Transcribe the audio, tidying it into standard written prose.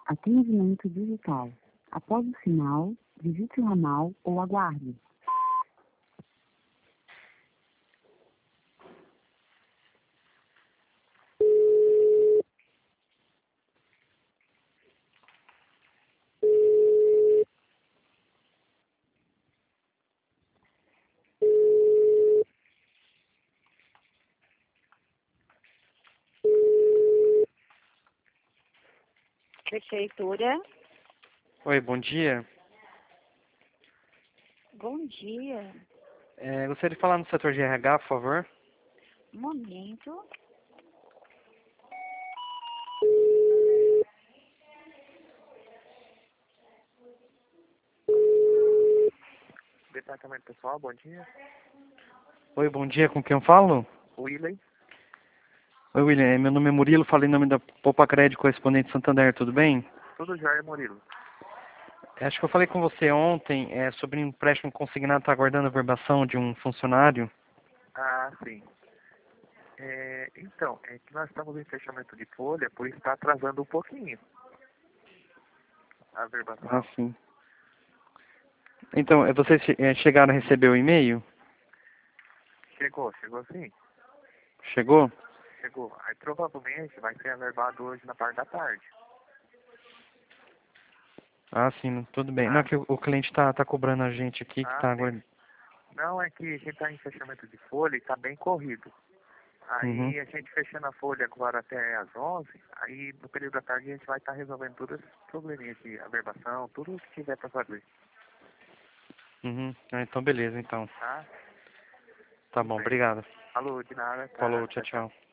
Atendimento digital. Após o sinal, digite o ramal ou aguarde. Prefeitura, Oi, bom dia. bom dia. Gostaria de falar no setor de RH, por favor. Um momento. Departamento pessoal, bom dia. Oi, bom dia, com quem eu falo? Willen, Oi, William, meu nome é Murilo, falei em nome da Poupa Crédito Correspondente Santander, tudo bem? tudo jóia, Murilo. Acho que eu falei com você ontem sobre um empréstimo consignado, está aguardando a verbação de um funcionário. Ah, sim. Então, é que nós estamos em fechamento de folha, por isso está atrasando um pouquinho a verbação. Ah, sim. Então, vocês chegaram a receber o e-mail? Chegou sim. Chegou? Chegou. Aí provavelmente vai ser averbado hoje na parte da tarde. Ah, sim, tudo bem. Não, Ah, que o cliente tá cobrando a gente aqui, que tá sim. aguardando. Não, é que a gente está em fechamento de folha e está bem corrido. Uhum, Aí a gente fechando a folha agora até às 11, aí no período da tarde a gente vai estar resolvendo todos esses probleminhas de averbação, tudo o que tiver para fazer. uhum. Ah, então beleza, então. Tá? Tá Tudo bom, bem. obrigado. Falou, de nada, tá? Falou, tchau, Tchau, tchau. tchau.